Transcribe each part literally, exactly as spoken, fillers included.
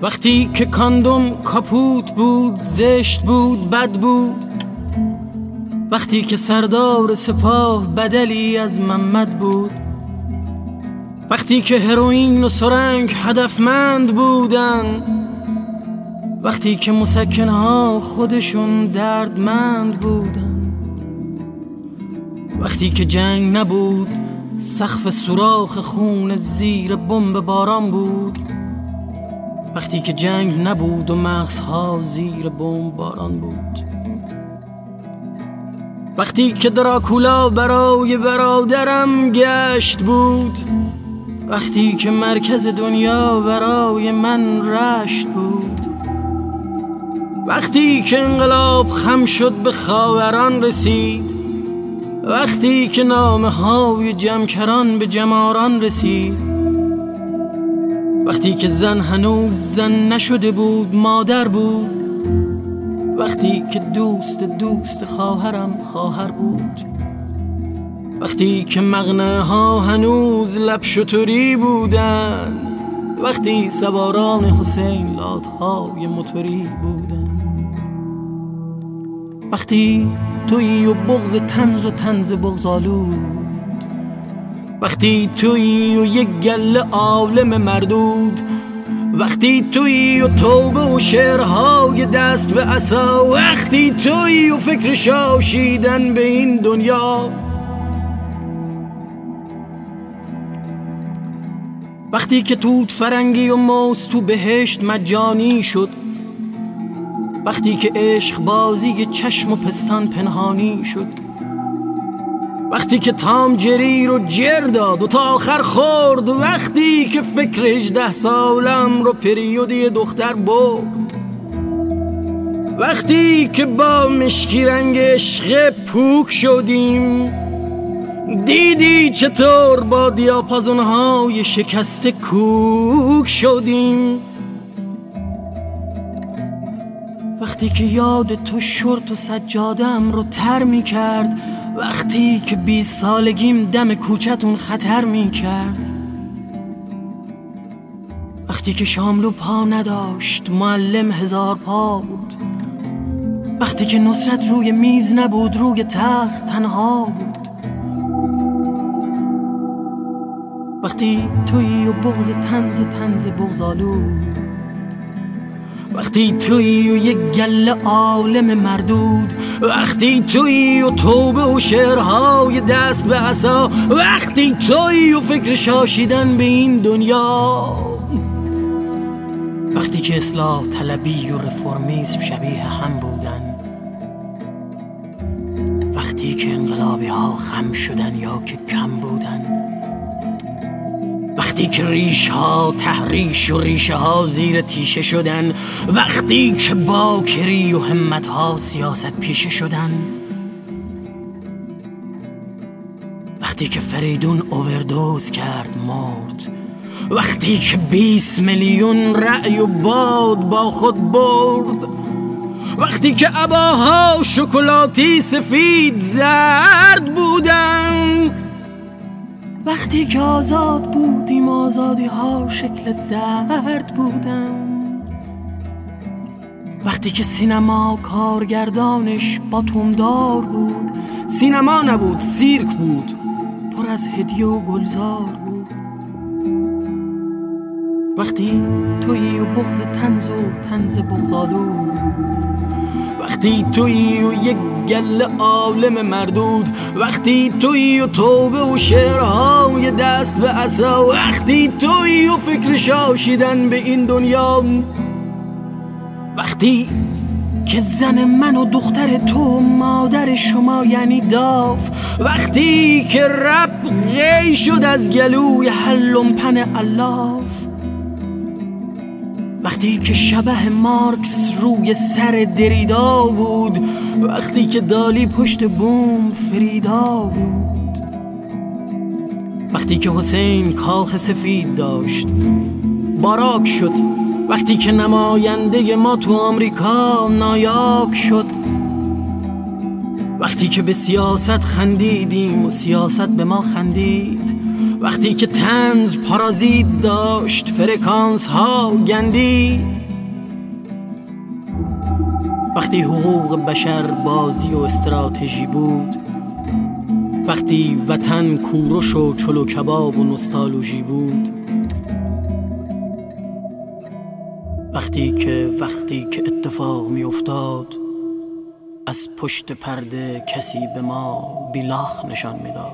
وقتی که کاندوم کاپوت بود، زشت بود، بد بود. وقتی که سردار سپاه بدلی از محمد بود. وقتی که هروئین و سرنگ هدفمند بودن. وقتی که مسکنها خودشون دردمند بودن. وقتی که جنگ نبود، سقف سوراخ خون زیر بمب باران بود. وقتی که جنگ نبود و مغزها زیر بمب باران بود. وقتی که دراکولا برای برادرم گشت بود. وقتی که مرکز دنیا برای من رشت بود. وقتی که انقلاب خم شد به خاوران رسید. وقتی که نامه های جمکران به جماران رسید. وقتی که زن هنوز زن نشده بود، مادر بود. وقتی که دوست دوست خواهرم خواهر بود. وقتی که مغنه ها هنوز لب شتری بودن. وقتی سواران حسین لاتهای موتوری بودن. وقتی تویی و بغض طنز و طنز بغض‌آلود. وقتی تویی و یک گله عالم مردود. وقتی تویی و توبه و شعرهای دست به عصا. وقتی تویی و فکر شاشیدن به این دنیا. وقتی که توت فرنگی و موز تو بهشت مجانی شد. وقتی که عشق بازی چشم و پستان پنهانی شد. وقتی که تام جری رو جر داد و تا آخر خورد. وقتی که فکر هجده سالم رو پریودی دختر برد. وقتی که با مشکی رنگ عشق پوک شدیم. دیدی چطور با دیاپازونهای شکسته کوک شدیم. وقتی که یاد تو شورت و سجادم رو تر می کرد. وقتی که بیست سالگیم دم کوچتون خطر می کرد. وقتی که شاملو پا نداشت، معلم هزار پا بود. وقتی که نصرت روی میز نبود، روی تخت تنها بود. وقتی تویی و بغض طنز و طنز بغض‌آلود. وقتی تویی و یک گله عالم مردود. وقتی تویی و توبه و شعرهای دست به عصا. وقتی تویی و فکر شاشیدن به این دنیا. وقتی که اصلاح طلبی و رفرمیسم شبیه هم بودن. وقتی که انقلابی ها خم شدن یا که کم بودن. وقتی که ریش ها تحریش و ریشه ها زیر تیشه شدن. وقتی که باکری و همت ها سیاست پیشه شدن. وقتی که فریدون اووردوز کرد مرد. وقتی که بیست میلیون رأی و باد با خود برد. وقتی که عباها شکلاتی سفید زرد بودن. وقتی که آزاد بودیم آزادی ها شکل درد بودن. وقتی که سینما کارگردانش باتومدار بود. سینما نبود، سیرک بود، پر از هدیه و گلزار بود. وقتی تویی و بغض طنز و طنز بغض‌آلود. وقتی تویی و یک گله عالم مردود. وقتی تویی و توبه و شعرهای دست به عصا. وقتی تویی و فکر شاشیدن به این دنیا. وقتی که زن من و دختر تو مادر شما یعنی داف. وقتی که رپ غی شد از گلوی هلمپن الاف. وقتی که شبح مارکس روی سر دریدا بود. وقتی که دالی پشت بوم فریدا بود. وقتی که حسین کاخ سفید داشت باراک شد. وقتی که نماینده ما تو آمریکا نایاک شد. وقتی که به سیاست خندیدیم و سیاست به ما خندید. وقتی که طنز پارازیت داشت فرکانس ها گندید، وقتی حقوق بشر بازی و استراتژی بود، وقتی وطن کوروش و چلو کباب و نوستالژی بود، وقتی که وقتی که اتفاق می افتاد از پشت پرده کسی به ما بیلاخ نشان میداد.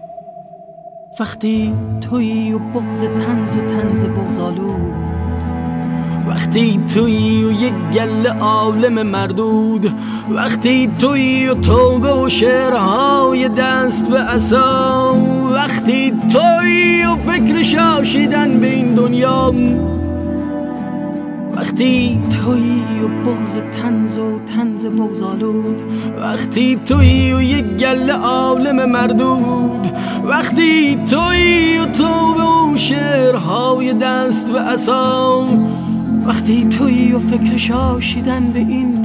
وقتی تویی و بغض طنز و طنز بغض‌آلود، وقتی تویی و یک گله عالم مردود، وقتی تویی و توبه و شعرهای دست به عصا، وقتی تویی و فکر شاشیدن به این دنیا، وقتی تویی و بغض طنز و طنز بغض‌آلود، وقتی تویی و یک گله عالم مردود، وقتی تویی و توبه و شعرهای دست به عصا، وقتی تویی و فکر شاشیدن به این